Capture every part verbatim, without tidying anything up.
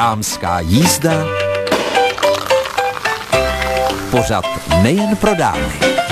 Dámská jízda. Pořad nejen pro dámy.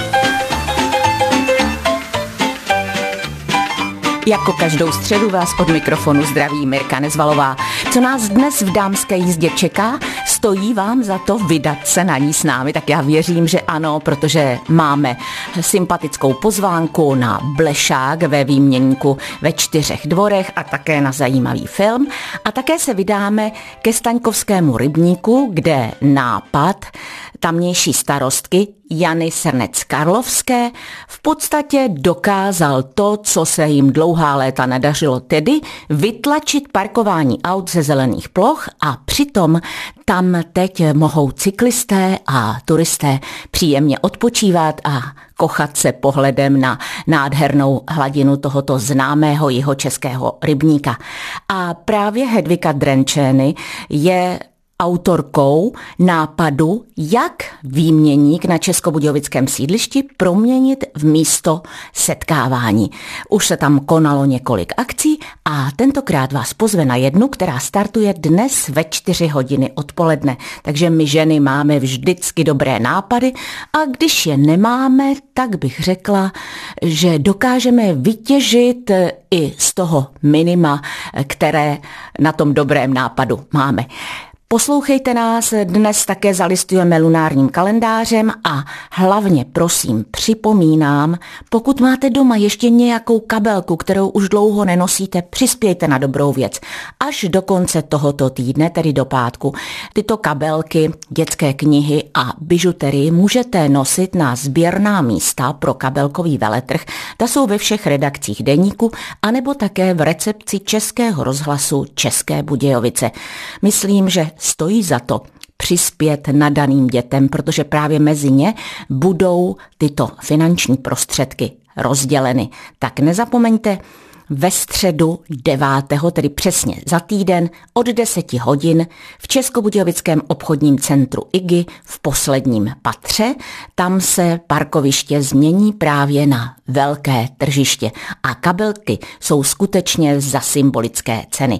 Jako každou středu vás od mikrofonu zdraví Mirka Nezvalová. Co nás dnes v dámské jízdě čeká? Stojí vám za to vydat se na ní s námi? Tak já věřím, že ano, protože máme sympatickou pozvánku na blešák ve výměníku ve Čtyřech dvorech a také na zajímavý film. A také se vydáme ke Staňkovskému rybníku, kde nápad tamnější starostky Jany Srnec-Karlovské v podstatě dokázal to, co se jim dlouhá léta nedařilo, tedy vytlačit parkování aut ze zelených ploch a přitom tam teď mohou cyklisté a turisté příjemně odpočívat a kochat se pohledem na nádhernou hladinu tohoto známého jihočeského rybníka. A právě Hedvika Drenčény je autorkou nápadu, jak výměník na českobudějovickém sídlišti proměnit v místo setkávání. Už se tam konalo několik akcí a tentokrát vás pozve na jednu, která startuje dnes ve čtyři hodiny odpoledne. Takže my ženy máme vždycky dobré nápady a když je nemáme, tak bych řekla, že dokážeme vytěžit i z toho minima, které na tom dobrém nápadu máme. Poslouchejte nás, dnes také zalistujeme lunárním kalendářem a hlavně prosím připomínám, pokud máte doma ještě nějakou kabelku, kterou už dlouho nenosíte, přispějte na dobrou věc. Až do konce tohoto týdne, tedy do pátku, tyto kabelky, dětské knihy a bižuterii můžete nosit na sběrná místa pro kabelkový veletrh. Ta jsou ve všech redakcích deníku, anebo také v recepci Českého rozhlasu České Budějovice. Myslím, že stojí za to přispět nadaným dětem, protože právě mezi ně budou tyto finanční prostředky rozděleny. Tak nezapomeňte, ve středu devátého tedy přesně za týden od deseti hodin v Českobudějovickém obchodním centru I G I v posledním patře. Tam se parkoviště změní právě na velké tržiště a kabelky jsou skutečně za symbolické ceny.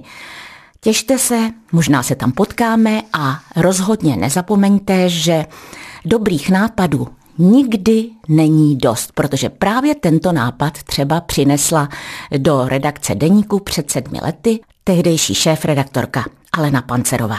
Těšte se, možná se tam potkáme a rozhodně nezapomeňte, že dobrých nápadů nikdy není dost, protože právě tento nápad třeba přinesla do redakce deníku před sedmi lety tehdejší šéfredaktorka Alena Pancerová.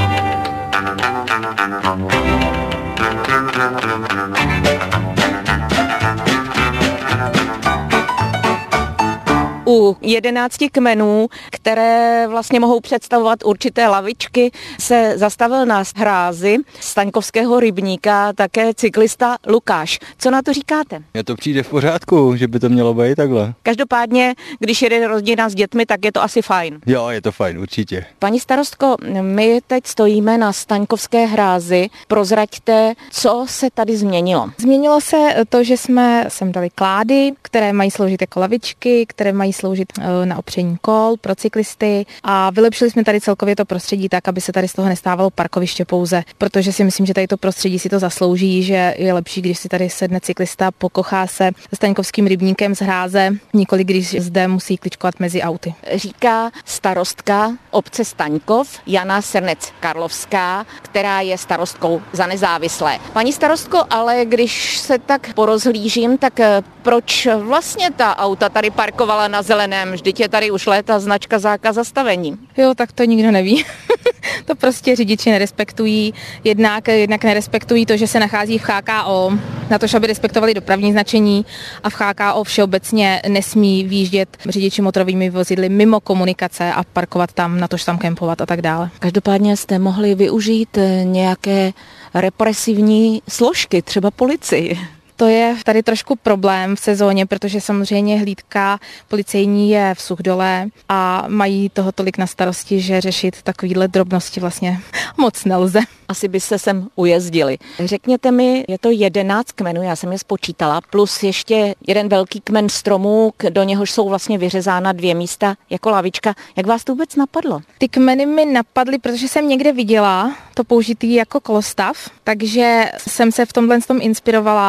U jedenácti kmenů, které vlastně mohou představovat určité lavičky, se zastavil na hrázi Staňkovského rybníka také cyklista Lukáš. Co na to říkáte? Mně to přijde v pořádku, že by to mělo být takhle. Každopádně, když jede rodina s dětmi, tak je to asi fajn. Jo, je to fajn, určitě. Paní starostko, my teď stojíme na Staňkovské hrázi. Prozraďte, co se tady změnilo. Změnilo se to, že jsme sem dali klády, které mají sloužit jako lavičky, které mají sloužit na opření kol pro cyklisty a vylepšili jsme tady celkově to prostředí tak, aby se tady z toho nestávalo parkoviště pouze, protože si myslím, že tady to prostředí si to zaslouží, že je lepší, když si tady sedne cyklista, pokochá se Staňkovským rybníkem z hráze, nikoli když zde musí kličkovat mezi auty. Říká starostka obce Staňkov Jana Srnec-Karlovská, která je starostkou za Nezávislé. Paní starostko, ale když se tak porozhlížím, tak proč vlastně ta auta tady parkovala na zeleném? Vždyť je tady už léta značka zákaz zastavení. Jo, tak to nikdo neví. To prostě řidiči nerespektují. Jednak, jednak nerespektují to, že se nachází v H K O, na to, aby respektovali dopravní značení a v H K O všeobecně nesmí výjíždět řidiči motorovými vozidly mimo komunikace a parkovat tam, na to, tam kempovat a tak dále. Každopádně jste mohli využít nějaké represivní složky, třeba policii. To je tady trošku problém v sezóně, protože samozřejmě hlídka policejní je v Suchdole a mají toho tolik na starosti, že řešit takovýhle drobnosti vlastně moc nelze. Asi byste sem ujezdili. Řekněte mi, je to jedenáct kmenů, já jsem je spočítala, plus ještě jeden velký kmen stromů, do něhož jsou vlastně vyřezána dvě místa jako lavička. Jak vás to vůbec napadlo? Ty kmeny mi napadly, protože jsem někde viděla to použitý jako kolostav, takže jsem se v tomhle tom inspirovala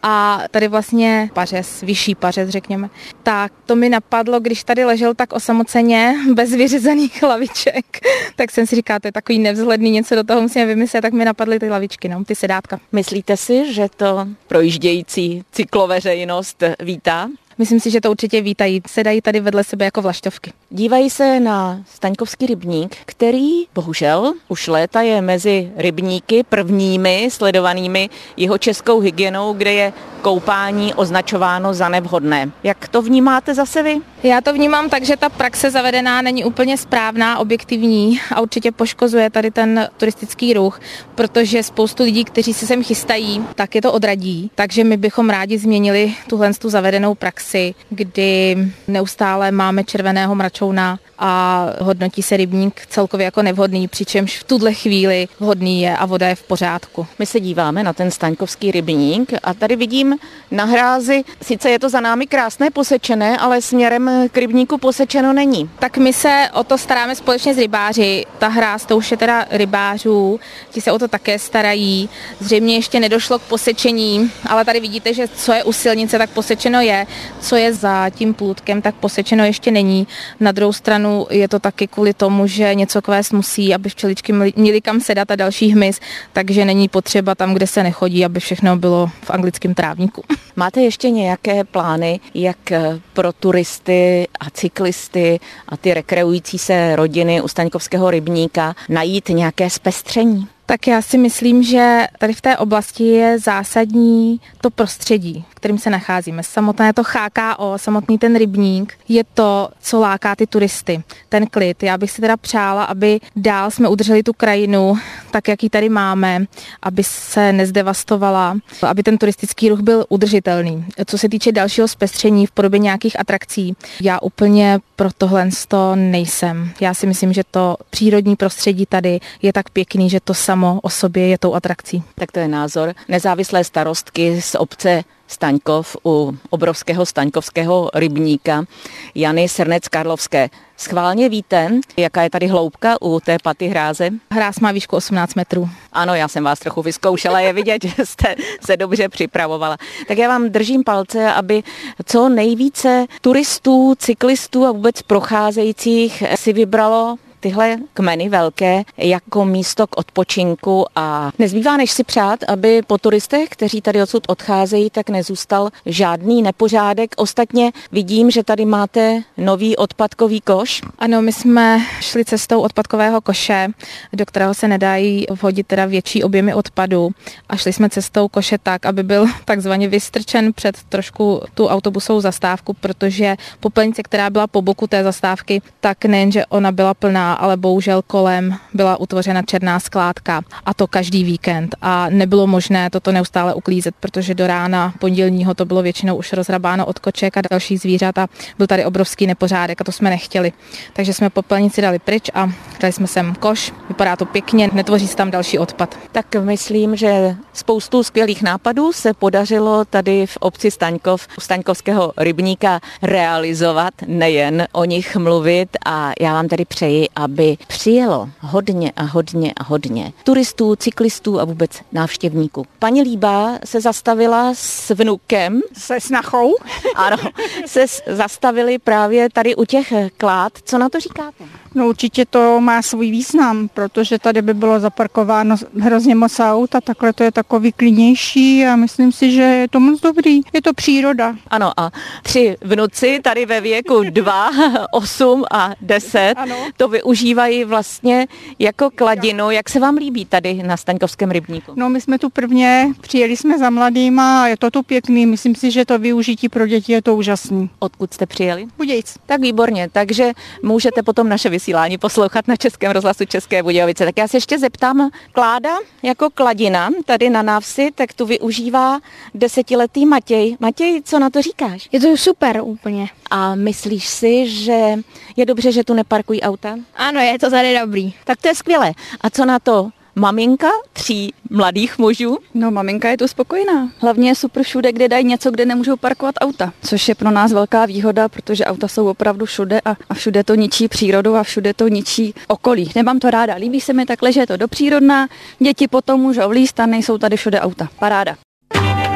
a tady vlastně pařez, vyšší pařez, řekněme. Tak to mi napadlo, když tady ležel tak osamoceně, bez vyřezaných laviček, tak jsem si říkala, to je takový nevzhledný, něco do toho musíme vymyslet, tak mi napadly ty lavičky, no, ty sedátka. Myslíte si, že to projíždějící cykloveřejnost vítá? Myslím si, že to určitě vítají. Sedají tady vedle sebe jako vlaštovky. Dívají se na Staňkovský rybník, který bohužel už léta je mezi rybníky prvními sledovanými jeho českou hygienou, kde je koupání označováno za nevhodné. Jak to vnímáte zase vy? Já to vnímám tak, že ta praxe zavedená není úplně správná, objektivní a určitě poškozuje tady ten turistický ruch, protože spoustu lidí, kteří se sem chystají, tak je to odradí. Takže my bychom rádi změnili tuhle tu zavedenou praxi, kdy neustále máme červeného mračouna a hodnotí se rybník celkově jako nevhodný, přičemž v tuhle chvíli vhodný je a voda je v pořádku. My se díváme na ten Staňkovský rybník a tady vidím na hrázi, sice je to za námi krásné posečené, ale směrem k rybníku posečeno není. Tak my se o to staráme společně s rybáři. Ta hráz, to už je teda rybářů, ti se o to také starají. Zřejmě ještě nedošlo k posečení, ale tady vidíte, že co je u silnice, tak posečeno je. Co je za tím plůtkem, tak posečeno ještě není. Na druhou stranu je to taky kvůli tomu, že něco kvést musí, aby včeličky měly kam sedat a další hmyz, takže není potřeba tam, kde se nechodí, aby všechno bylo v anglickém trávníku. Máte ještě nějaké plány, jak pro turisty a cyklisty a ty rekreující se rodiny u Staňkovského rybníka najít nějaké zpestření? Tak já si myslím, že tady v té oblasti je zásadní to prostředí, v kterém se nacházíme. Samotné to H K O, samotný ten rybník je to, co láká ty turisty. Ten klid. Já bych si teda přála, aby dál jsme udrželi tu krajinu tak, jak ji tady máme, aby se nezdevastovala, aby ten turistický ruch byl udržitelný. Co se týče dalšího zpestření v podobě nějakých atrakcí, já úplně pro tohle to nejsem. Já si myslím, že to přírodní prostředí tady je tak pěkný, že to samo o sobě je tou atrakcí. Tak to je názor nezávislé starostky z obce Staňkov u obrovského Staňkovského rybníka Jany Srnec-Karlovské. Schválně víte, jaká je tady hloubka u té paty hráze? Hráz má výšku osmnáct metrů. Ano, já jsem vás trochu vyzkoušela, je vidět, že jste se dobře připravovala. Tak já vám držím palce, aby co nejvíce turistů, cyklistů a vůbec procházejících si vybralo tyhle kmeny velké jako místo k odpočinku a nezbývá než si přát, aby po turistech, kteří tady odsud odcházejí, tak nezůstal žádný nepořádek. Ostatně vidím, že tady máte nový odpadkový koš. Ano, my jsme šli cestou odpadkového koše, do kterého se nedají vhodit teda větší objemy odpadu a šli jsme cestou koše tak, aby byl takzvaně vystrčen před trošku tu autobusovou zastávku, protože popelnice, která byla po boku té zastávky, tak nejenže ona byla plná, ale bohužel kolem byla utvořena černá skládka a to každý víkend a nebylo možné toto neustále uklízet, protože do rána pondělního to bylo většinou už rozhrabáno od koček a dalších zvířat a byl tady obrovský nepořádek a to jsme nechtěli. Takže jsme popelnici dali pryč a dali jsme sem koš, vypadá to pěkně, netvoří se tam další odpad. Tak myslím, že spoustu skvělých nápadů se podařilo tady v obci Staňkov u Staňkovského rybníka realizovat, nejen o nich mluvit a já vám tady přeji, aby přijelo hodně a hodně a hodně turistů, cyklistů a vůbec návštěvníků. Paní Líbá se zastavila s vnukem. Se snachou? Ano, se zastavili právě tady u těch klád. Co na to říkáte? No určitě to má svůj význam, protože tady by bylo zaparkováno hrozně moc aut a takhle to je takový klidnější a myslím si, že je to moc dobrý. Je to příroda. Ano a tři vnuci tady ve věku dva, osm a deset ano. To využívají vlastně jako kladinu. Jak se vám líbí tady na Staňkovském rybníku? No my jsme tu prvně, přijeli jsme za mladýma a je to tu pěkný. Myslím si, že to využití pro děti je to úžasný. Odkud jste přijeli? Budějic. Tak výborně, takže můžete potom naše vysílání poslouchat na Českém rozhlasu České Budějovice. Tak já se ještě zeptám, kláda jako kladina tady na návsi, tak tu využívá desetiletý Matěj. Matěj, co na to říkáš? Je to super úplně. A myslíš si, že je dobře, že tu neparkují auta? Ano, je to tady dobrý. Tak to je skvělé. A co na to maminka tří mladých mužů? No, maminka je tu spokojená. Hlavně je super všude, kde dají něco, kde nemůžou parkovat auta. Což je pro nás velká výhoda, protože auta jsou opravdu všude a, a všude to ničí přírodu a všude to ničí okolí. Nemám to ráda. Líbí se mi takhle, že je to dopřírodná. Děti potom můžou vlízt a nejsou tady všude auta. Paráda.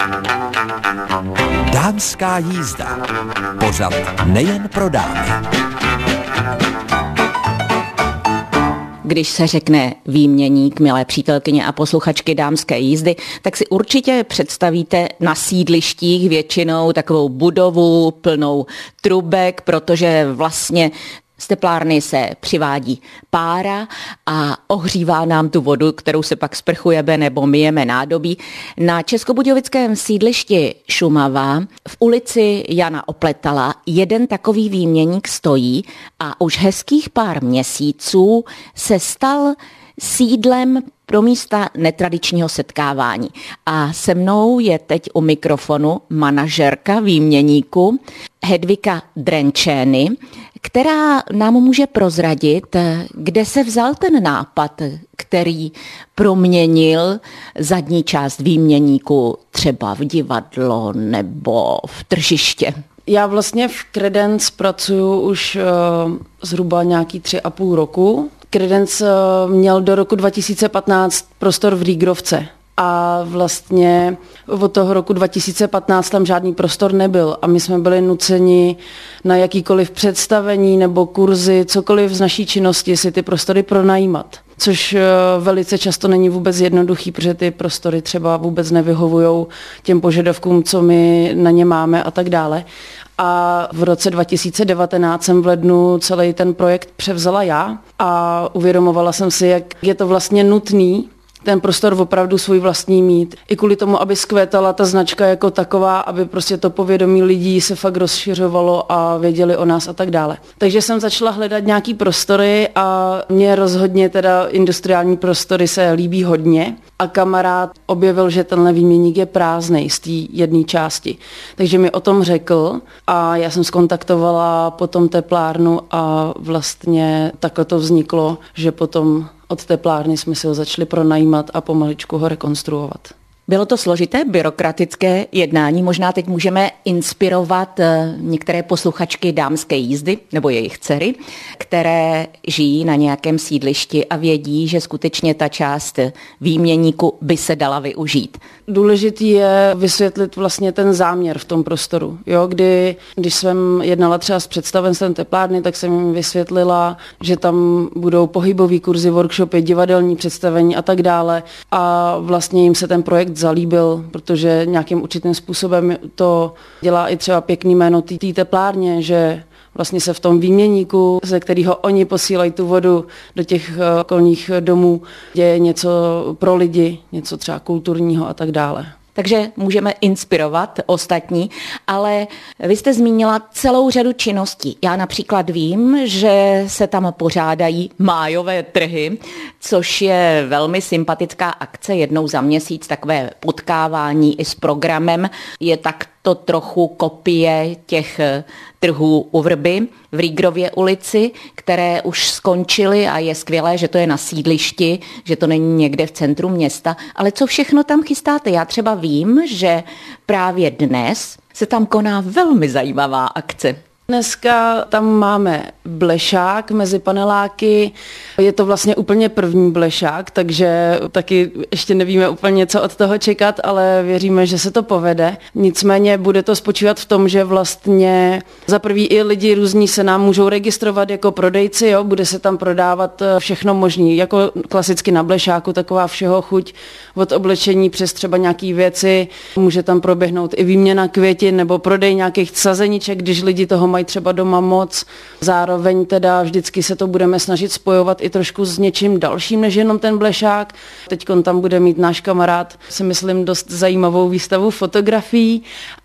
Dámská jízda. Pořad nejen pro dámy. Když se řekne výměník, milé přítelkyně a posluchačky Dámské jízdy, tak si určitě představíte na sídlištích většinou takovou budovu plnou trubek, protože vlastně z teplárny se přivádí pára a ohřívá nám tu vodu, kterou se pak sprchujeme nebo myjeme nádobí. Na českobudějovickém sídlišti Šumava v ulici Jana Opletala jeden takový výměník stojí a už hezkých pár měsíců se stal sídlem pro místa netradičního setkávání. A se mnou je teď u mikrofonu manažerka výměníku Hedvika Drenčény, která nám může prozradit, kde se vzal ten nápad, který proměnil zadní část výměníku třeba v divadlo nebo v tržiště. Já vlastně v Credence pracuji už uh, zhruba nějaký tři a půl roku. Credence uh, měl do roku dva tisíce patnáct prostor v Rýgrovce. A vlastně od toho roku dva tisíce patnáct tam žádný prostor nebyl a my jsme byli nuceni na jakýkoliv představení nebo kurzy, cokoliv z naší činnosti si ty prostory pronajímat. Což velice často není vůbec jednoduchý, protože ty prostory třeba vůbec nevyhovují těm požadavkům, co my na ně máme a tak dále. A v roce dva tisíce devatenáct jsem v lednu celý ten projekt převzala já a uvědomovala jsem si, jak je to vlastně nutný ten prostor opravdu svůj vlastní mít. I kvůli tomu, aby zkvétala ta značka jako taková, aby prostě to povědomí lidí se fakt rozšiřovalo a věděli o nás a tak dále. Takže jsem začala hledat nějaký prostory a mě rozhodně teda industriální prostory se líbí hodně. A kamarád objevil, že tenhle výměník je prázdnej z té jedné části. Takže mi o tom řekl a já jsem skontaktovala potom teplárnu a vlastně takhle to vzniklo, že potom od teplárny jsme si ho začali pronajímat a pomaličku ho rekonstruovat. Bylo to složité byrokratické jednání, možná teď můžeme inspirovat některé posluchačky Dámské jízdy nebo jejich dcery, které žijí na nějakém sídlišti a vědí, že skutečně ta část výměníku by se dala využít. Důležitý je vysvětlit vlastně ten záměr v tom prostoru. Jo, kdy, když jsem jednala třeba s představenstvem teplárny, tak jsem jim vysvětlila, že tam budou pohybový kurzy, workshopy, divadelní představení a tak dále. A vlastně jim se ten projekt zalíbil, protože nějakým určitým způsobem to dělá i třeba pěkný jméno té teplárně, že vlastně se v tom výměníku, ze kterého oni posílají tu vodu do těch okolních domů, děje něco pro lidi, něco třeba kulturního a tak dále. Takže můžeme inspirovat ostatní, ale vy jste zmínila celou řadu činností. Já například vím, že se tam pořádají májové trhy, což je velmi sympatická akce, jednou za měsíc takové potkávání i s programem. Je tak to trochu kopie těch trhů u Vrby v Rýgrově ulici, které už skončily a je skvělé, že to je na sídlišti, že to není někde v centru města. Ale co všechno tam chystáte? Já třeba vím, že právě dnes se tam koná velmi zajímavá akce. Dneska tam máme blešák mezi paneláky, je to vlastně úplně první blešák, takže taky ještě nevíme úplně, co od toho čekat, ale věříme, že se to povede. Nicméně bude to spočívat v tom, že vlastně za prvý i lidi různí se nám můžou registrovat jako prodejci, jo? Bude se tam prodávat všechno možný, jako klasicky na blešáku, taková všeho chuť od oblečení přes třeba nějaký věci, může tam proběhnout i výměna květin nebo prodej nějakých sazeniček, když lidi toho mají třeba doma moc. Zároveň teda vždycky se to budeme snažit spojovat i trošku s něčím dalším, než jenom ten blešák. Teďkon tam bude mít náš kamarád, si myslím, dost zajímavou výstavu fotografií.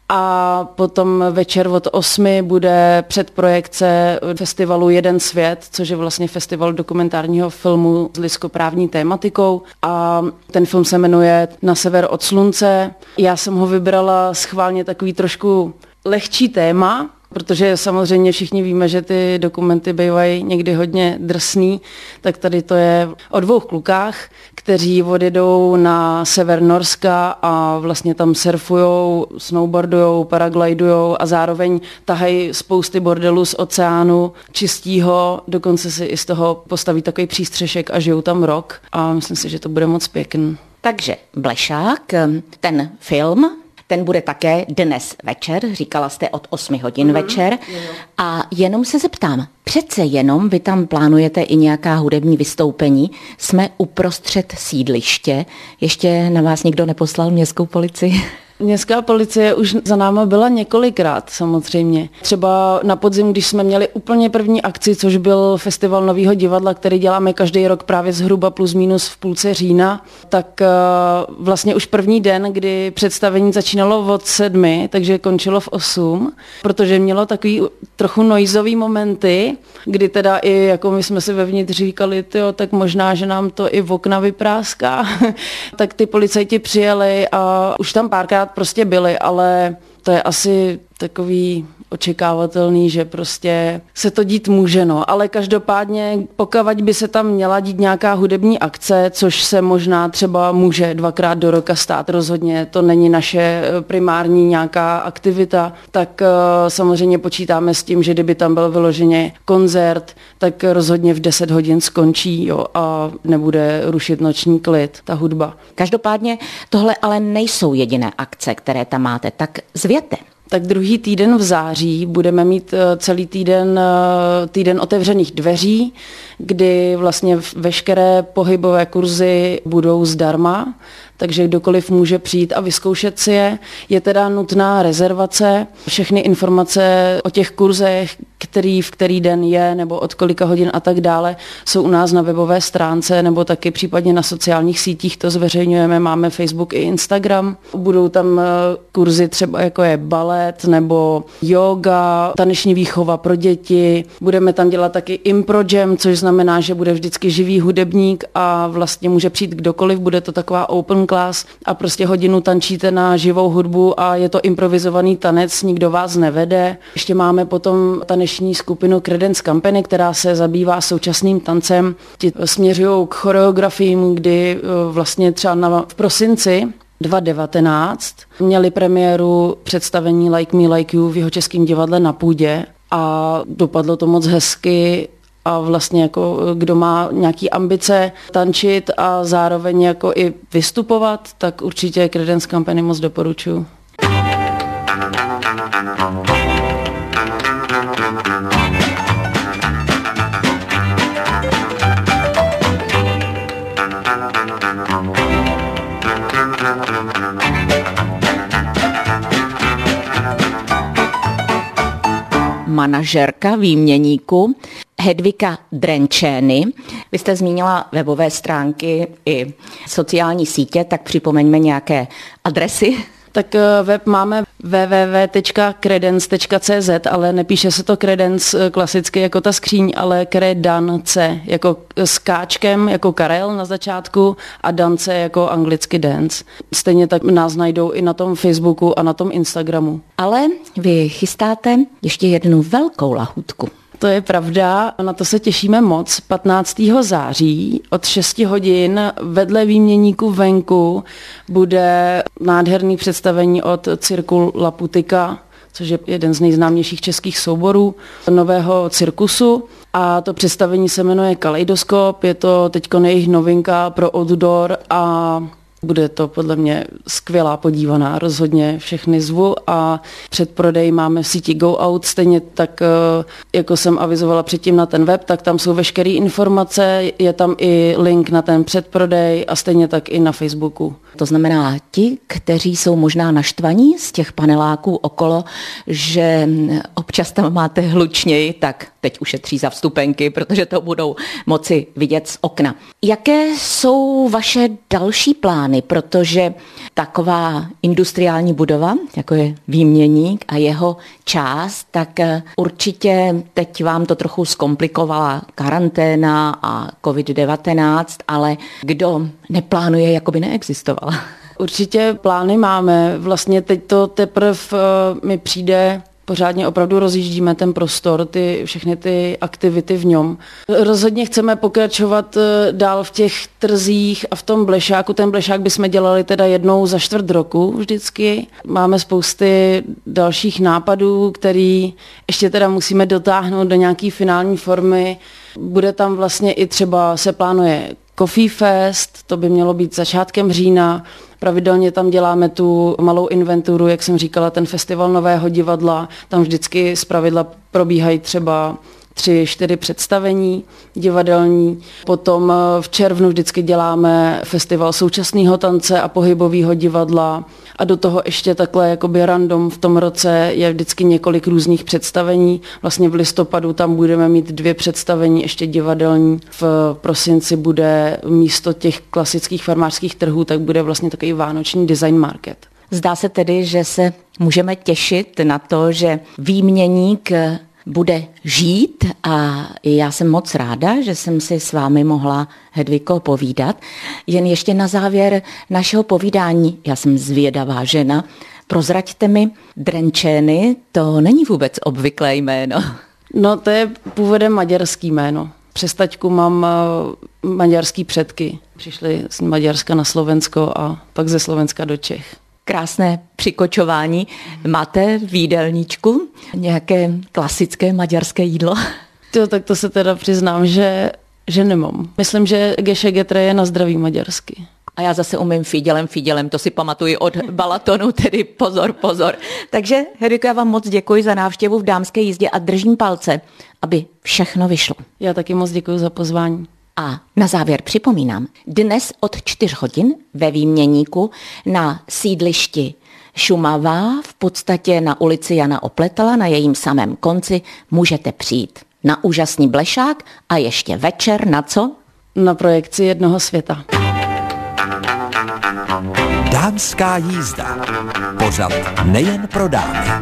A potom večer od osmi bude předprojekce festivalu Jeden svět, což je vlastně festival dokumentárního filmu s lidskoprávní tématikou. A ten film se jmenuje Na sever od slunce. Já jsem ho vybrala schválně takový trošku lehčí téma, protože samozřejmě všichni víme, že ty dokumenty bývají někdy hodně drsný, tak tady to je o dvou klukách, kteří odjedou na sever Norska a vlastně tam surfujou, snowboardujou, paraglidujou a zároveň tahají spousty bordelů z oceánu, čistí ho, dokonce si i z toho postaví takový přístřešek a žijou tam rok a myslím si, že to bude moc pěkný. Takže blešák, ten film, ten bude také dnes večer, říkala jste od osmi hodin mm-hmm. večer. A jenom se zeptám, přece jenom vy tam plánujete i nějaká hudební vystoupení, jsme uprostřed sídliště, ještě na vás nikdo neposlal městskou policii? Městská policie už za náma byla několikrát samozřejmě. Třeba na podzim, když jsme měli úplně první akci, což byl festival Nového divadla, který děláme každý rok právě zhruba plus minus v půlce října, tak vlastně už první den, kdy představení začínalo od sedmi, takže končilo v osm, protože mělo takový trochu noizový momenty, kdy teda i jako my jsme si vevnitř říkali, tyjo, tak možná, že nám to i v okna vypráská, tak ty policajti přijeli a už tam párkrát prostě byli, ale to je asi takový očekávatelný, že prostě se to dít může, no. Ale každopádně, pokud by se tam měla dít nějaká hudební akce, což se možná třeba může dvakrát do roka stát, rozhodně to není naše primární nějaká aktivita, tak uh, samozřejmě počítáme s tím, že kdyby tam byl vyloženě koncert, tak rozhodně v deset hodin skončí, jo, a nebude rušit noční klid, ta hudba. Každopádně tohle ale nejsou jediné akce, které tam máte, tak zvěte. Tak druhý týden v září budeme mít celý týden, týden otevřených dveří, kdy vlastně veškeré pohybové kurzy budou zdarma, takže kdokoliv může přijít a vyzkoušet si je. Je teda nutná rezervace, všechny informace o těch kurzech, který v který den je, nebo od kolika hodin a tak dále, jsou u nás na webové stránce, nebo taky případně na sociálních sítích to zveřejňujeme, máme Facebook i Instagram. Budou tam kurzy třeba jako je balet, nebo yoga, taneční výchova pro děti. Budeme tam dělat taky impro jam, což znamená, že bude vždycky živý hudebník a vlastně může přijít kdokoliv, bude to taková open class a prostě hodinu tančíte na živou hudbu a je to improvizovaný tanec, nikdo vás nevede. Ještě máme potom taneční skupinu Credence Company, která se zabývá současným tancem. Ti směřují k choreografiím, kdy vlastně třeba na, v prosinci dva tisíce devatenáct měli premiéru představení Like Me Like You v Jihočeském divadle na Půdě a dopadlo to moc hezky. A vlastně jako kdo má nějaký ambice tančit a zároveň jako i vystupovat, tak určitě Credence Company moc doporučuji. Manažerka výměníku Hedvika Drenčény. Vy jste zmínila webové stránky i sociální sítě, tak připomeňme nějaké adresy. Tak web máme w w w tečka credence tečka c z, ale nepíše se to Credence klasicky jako ta skříň, ale Credance, jako s káčkem, jako Karel na začátku a dance jako anglicky dance. Stejně tak nás najdou i na tom Facebooku a na tom Instagramu. Ale vy chystáte ještě jednu velkou lahůdku. To je pravda, na to se těšíme moc. patnáctého září od šesti hodin vedle výměníku venku bude nádherný představení od Cirku Laputika, což je jeden z nejznámějších českých souborů nového cirkusu. A to představení se jmenuje Kaleidoskop, je to teďko jejich novinka pro outdoor a bude to podle mě skvělá podívaná, rozhodně všechny zvu a předprodej máme v síti Go Out, stejně tak, jako jsem avizovala předtím na ten web, tak tam jsou veškeré informace, je tam i link na ten předprodej a stejně tak i na Facebooku. To znamená ti, kteří jsou možná naštvaní z těch paneláků okolo, že občas tam máte hlučněji, tak teď ušetří za vstupenky, protože to budou moci vidět z okna. Jaké jsou vaše další plány, protože taková industriální budova, jako je výměník a jeho část, tak určitě teď vám to trochu zkomplikovala karanténa a covid devatenáct, ale kdo neplánuje, jako by neexistovala. Určitě plány máme, vlastně teď to teprve mi přijde, pořádně opravdu rozjíždíme ten prostor, ty, všechny ty aktivity v něm. Rozhodně chceme pokračovat dál v těch trzích a v tom blešáku. Ten blešák bychom dělali teda jednou za čtvrt roku vždycky. Máme spousty dalších nápadů, který ještě teda musíme dotáhnout do nějaký finální formy. Bude tam vlastně i třeba se plánuje Coffee Fest, to by mělo být začátkem října. Pravidelně tam děláme tu malou inventuru, jak jsem říkala, ten festival Nového divadla. Tam vždycky zpravidla probíhají třeba tři, čtyři představení divadelní. Potom v červnu vždycky děláme festival současného tance a pohybového divadla. A do toho ještě takhle jakoby random v tom roce je vždycky několik různých představení. Vlastně v listopadu tam budeme mít dvě představení ještě divadelní. V prosinci bude místo těch klasických farmářských trhů, tak bude vlastně takový vánoční design market. Zdá se tedy, že se můžeme těšit na to, že výměník bude žít a já jsem moc ráda, že jsem si s vámi mohla, Hedviko, povídat. Jen ještě na závěr našeho povídání, já jsem zvědavá žena, prozraďte mi, Drenčény, to není vůbec obvyklé jméno. No to je původem maďarský jméno. Přes taťku mám maďarský předky. Přišli z Maďarska na Slovensko a pak ze Slovenska do Čech. Krásné přikočování. Máte v jídelníčku nějaké klasické maďarské jídlo? To, tak to se teda přiznám, že, že nemám. Myslím, že gešegetre je na zdraví maďarsky. A já zase umím fidělem, fidělem, to si pamatuji od Balatonu, tedy pozor, pozor. Takže, Hedviko, já vám moc děkuji za návštěvu v Dámské jízdě a držím palce, aby všechno vyšlo. Já taky moc děkuji za pozvání. A na závěr připomínám, dnes od čtyř hodin ve Výměníku na sídlišti Šumava, v podstatě na ulici Jana Opletala, na jejím samém konci, můžete přijít na úžasný blešák a ještě večer na co? Na projekci Jednoho světa. Dámská jízda. Pořad nejen pro dámy.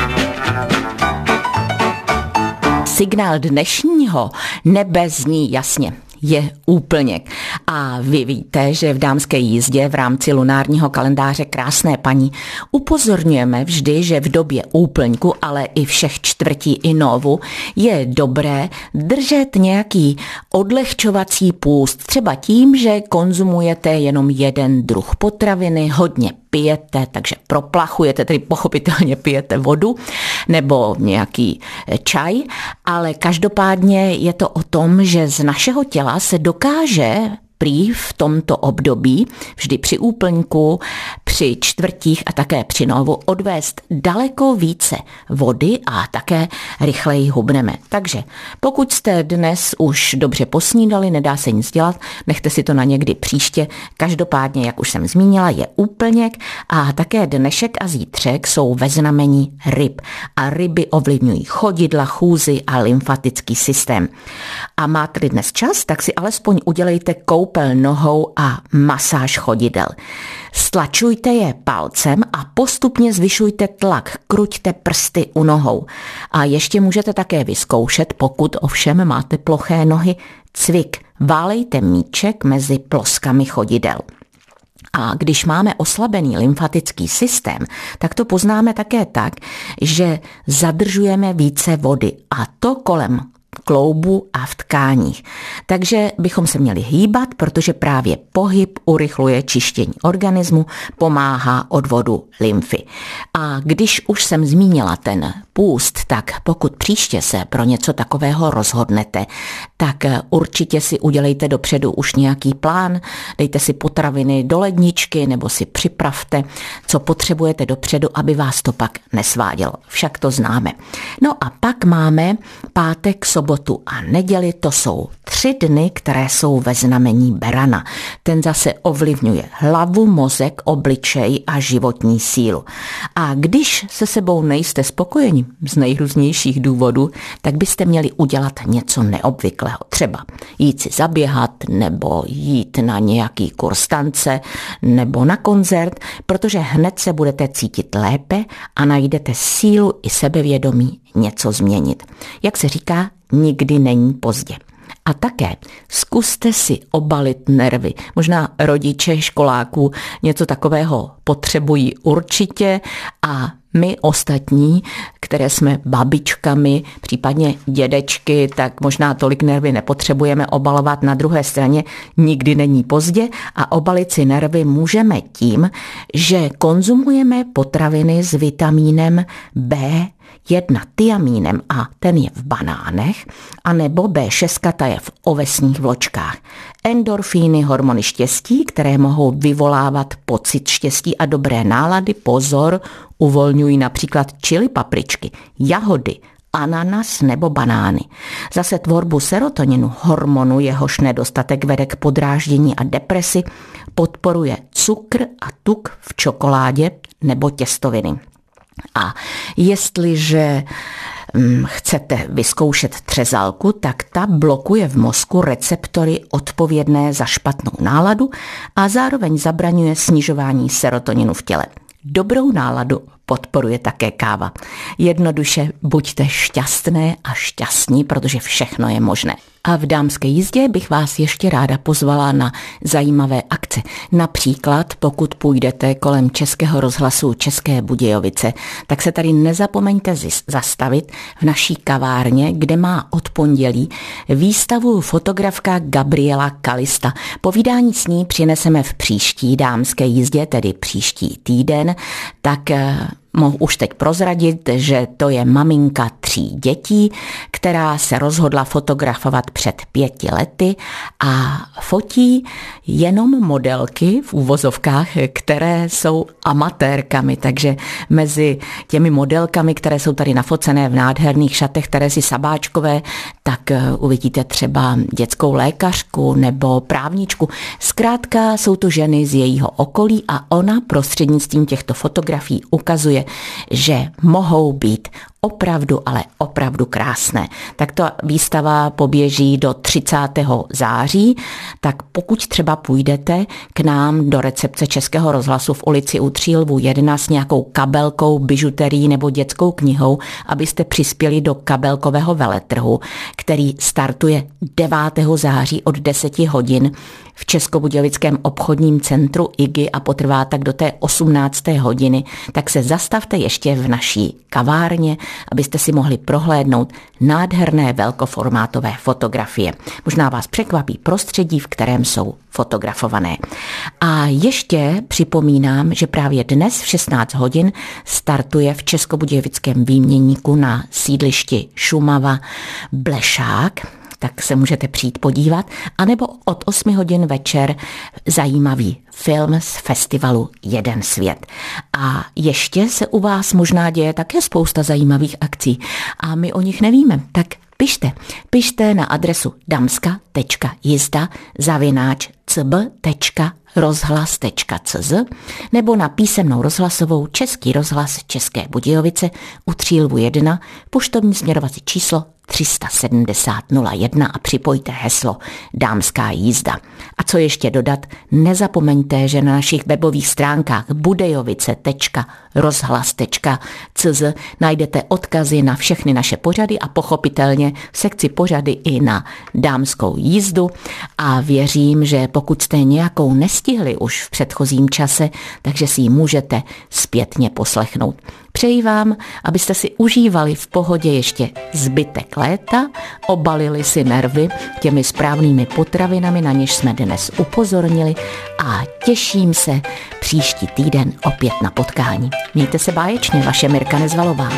Signál dnešního nebe zní jasně. Je úplněk. A vy víte, že v Dámské jízdě v rámci lunárního kalendáře Krásné paní upozorňujeme vždy, že v době úplňku, ale i všech čtvrtí i novu, je dobré držet nějaký odlehčovací půst. Třeba tím, že konzumujete jenom jeden druh potraviny, hodně pijete, takže proplachujete, tedy pochopitelně pijete vodu nebo nějaký čaj, ale každopádně je to o tom, že z našeho těla se dokáže prý v tomto období, vždy při úplňku, při čtvrtích a také při novu odvést daleko více vody a také rychleji hubneme. Takže pokud jste dnes už dobře posnídali, nedá se nic dělat, nechte si to na někdy příště. Každopádně, jak už jsem zmínila, je úplněk a také dnešek a zítřek jsou ve znamení ryb. A ryby ovlivňují chodidla, chůzi a lymfatický systém. A máte dnes čas, tak si alespoň udělejte koup koupel nohou a masáž chodidel. Stlačujte je palcem a postupně zvyšujte tlak, kruťte prsty u nohou. A ještě můžete také vyzkoušet, pokud ovšem máte ploché nohy, cvik. Válejte míček mezi ploskami chodidel. A když máme oslabený lymfatický systém, tak to poznáme také tak, že zadržujeme více vody a to kolem kloubu a v tkáních. Takže bychom se měli hýbat, protože právě pohyb urychluje čištění organismu, pomáhá odvodu lymfy. A když už jsem zmínila ten půst, tak pokud příště se pro něco takového rozhodnete, tak určitě si udělejte dopředu už nějaký plán, dejte si potraviny do ledničky nebo si připravte, co potřebujete dopředu, aby vás to pak nesvádělo. Však to známe. No a pak máme pátek, sobotu a neděli, to jsou tři dny, které jsou ve znamení berana. Ten zase ovlivňuje hlavu, mozek, obličej a životní sílu. A když se sebou nejste spokojeni z nejrůznějších důvodů, tak byste měli udělat něco neobvyklého. Třeba jít si zaběhat, nebo jít na nějaký kurz tance, nebo na koncert, protože hned se budete cítit lépe a najdete sílu i sebevědomí něco změnit. Jak se říká, nikdy není pozdě. A také zkuste si obalit nervy. Možná rodiče školáků něco takového potřebují určitě a my ostatní, které jsme babičkami, případně dědečky, tak možná tolik nervy nepotřebujeme obalovat. Na druhé straně nikdy není pozdě a obalit si nervy můžeme tím, že konzumujeme potraviny s vitamínem B, jedna tyamínem a ten je v banánech, anebo bé šest, ta je v ovesních vločkách. Endorfíny, hormony štěstí, které mohou vyvolávat pocit štěstí a dobré nálady, pozor, uvolňují například čili papričky, jahody, ananas nebo banány. Zase tvorbu serotoninu, hormonu, jehož nedostatek vede k podráždění a depresi, podporuje cukr a tuk v čokoládě nebo těstoviny. A jestliže hm, chcete vyzkoušet třezalku, tak ta blokuje v mozku receptory odpovědné za špatnou náladu a zároveň zabraňuje snižování serotoninu v těle. Dobrou náladu podporuje také káva. Jednoduše buďte šťastné a šťastní, protože všechno je možné. A v dámské jízdě bych vás ještě ráda pozvala na zajímavé akce. Například, pokud půjdete kolem Českého rozhlasu České Budějovice, tak se tady nezapomeňte zastavit v naší kavárně, kde má od pondělí výstavu fotografka Gabriela Kalista. Povídání s ní přineseme v příští dámské jízdě, tedy příští týden, tak mohu už teď prozradit, že to je maminka tří dětí, která se rozhodla fotografovat před pěti lety a fotí jenom modelky v úvozovkách, které jsou amatérkami, takže mezi těmi modelkami, které jsou tady nafocené v nádherných šatech Terezy Sabáčkové, tak uvidíte třeba dětskou lékařku nebo právničku. Zkrátka jsou to ženy z jejího okolí a ona prostřednictvím těchto fotografií ukazuje, že mohou být opravdu, ale opravdu krásné. Tak to výstava poběží do třicátého září, tak pokud třeba půjdete k nám do recepce Českého rozhlasu v ulici U Tří lvů jedna s nějakou kabelkou, bižuterií nebo dětskou knihou, abyste přispěli do kabelkového veletrhu, který startuje devátého září od deseti hodin v Českobudějovickém obchodním centru I G I a potrvá tak do té osmnácté hodiny, tak se zastavte ještě v naší kavárně, abyste si mohli prohlédnout nádherné velkoformátové fotografie. Možná vás překvapí prostředí, v kterém jsou fotografované. A ještě připomínám, že právě dnes v šestnáct hodin startuje v Českobudějovickém výměníku na sídlišti Šumava Blešák, tak se můžete přijít podívat, anebo od osmi hodin večer zajímavý film z festivalu Jeden svět. A ještě se u vás možná děje také spousta zajímavých akcí a my o nich nevíme, tak pište. Pište na adresu damska tečka jizda zavináč cb tečka rozhlas tečka cz nebo na písemnou rozhlasovou Český rozhlas České Budějovice U Tří lvů jedna, poštovní směrovací číslo tři sedmdesát nula jedna a připojte heslo Dámská jízda. A co ještě dodat, nezapomeňte, že na našich webových stránkách budejovice tečka rozhlas tečka cz najdete odkazy na všechny naše pořady a pochopitelně v sekci pořady i na dámskou jízdu a věřím, že pokud jste nějakou nestihli už v předchozím čase, takže si ji můžete zpětně poslechnout. Přeji vám, abyste si užívali v pohodě ještě zbytek léta, obalili si nervy těmi správnými potravinami, na něž jsme dnes upozornili a těším se příští týden opět na potkání. Mějte se báječně, vaše Mirka Nezvalová.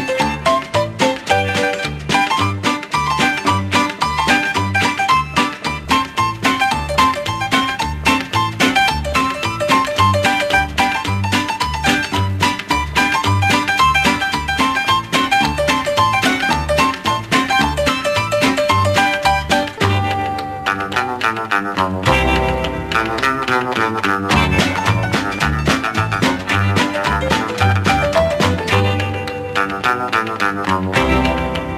Thank you.